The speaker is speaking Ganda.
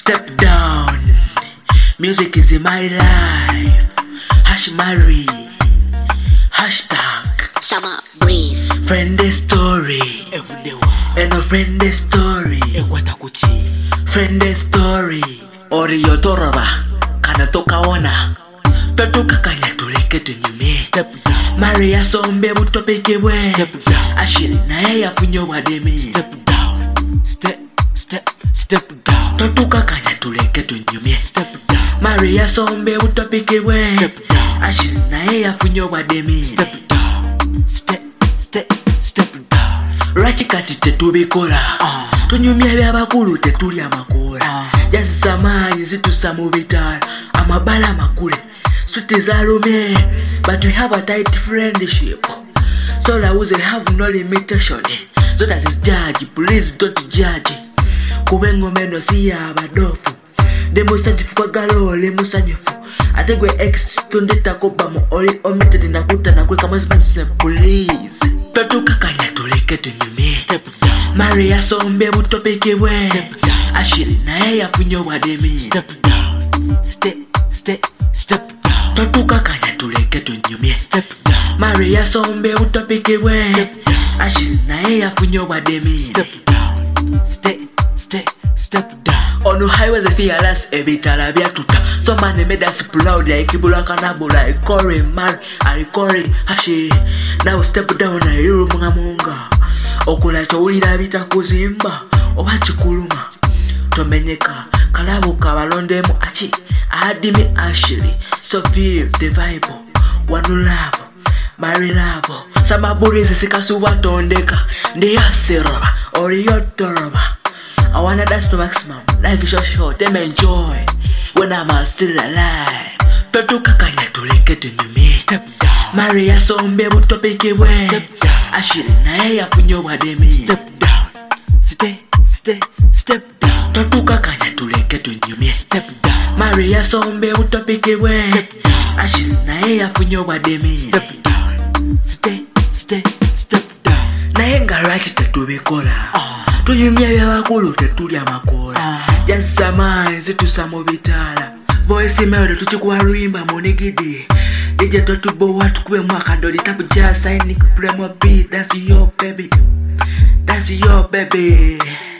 Step down. Music is in my life. Hash Mary. Hashtag Summer breeze. Friend story. And a friend story. Friend story. Oriyo toroba. Kana toka ona. Totuka kanya tuleke tunyumie. Step down. Maria sombe butopeke we. Step down. Ashiri na ya funyo wademi. Step down. Step down. Totuka kanya tuleke tunyumie. Step down. Maria sombe butopeke we. Step down. Ashiri na ya funyo wademi. Step down. Step down. Rachikati tetubikola. Tunyumia byabakulu tetuli amakola. Jazisa manyi zitusa mu bitala. Amabala makule. Sweet is alume. But we have a tight friendship. So I will have no limitation. So that is judge. Please don't judge. Kubengo meno siya abadofu. Demo santifu kwa galo le musanyefu. Ategwe ex tondeta koba mo oli omitete nakuta nakwe kama spase please. Totuka kanya tuleke tunyumie. Step down. Maria sombe butopeke we. Step down. Ashiri na ya funyo wademi. Step down. Step down. Totuka kanya tuleke tunyumie. Step down. Maria sombe butopeke we. Step down. Ashiri na ya funyo wademi. Step down. Step down. Ono highways fearless ebitala byatuta. So man made us proud like Ibula Kanabula. I call him man, I call him Hashi. Now step down na iru munga. Okula chowulira bita kuzimba. Oba chikuluma. Tomenyeka. Kalabuka balondemu achi. Adimi Ashley. So feel the vibe. One love. Mary love. Samaburi zisikasu watondeka. Ndiyasiraba. Oriyotoroba. I wanna dance to maximum. Life is so short, them enjoy when I'm still alive. Totuka kanya tuleke tunyumie. Step down. Maria sombe butopeke we. Step down. Ashiri na ya funyo wademi. Step down. Step down. Totuka kanya tuleke tunyumie. Step down. Maria sombe butopeke we. Step down. Ashiri na ya funyo wademi. Step down. Step down. Na yenga rachi tetubikola. Tunyumia byabakulu tetuli amakola. Jazisa manyi zitusa mu bitala. Voice mail tuchikuwa ruimba monegidi. Ije totubowa tukube mwakadoli tapu jasa ini kupremo beat. That's your baby.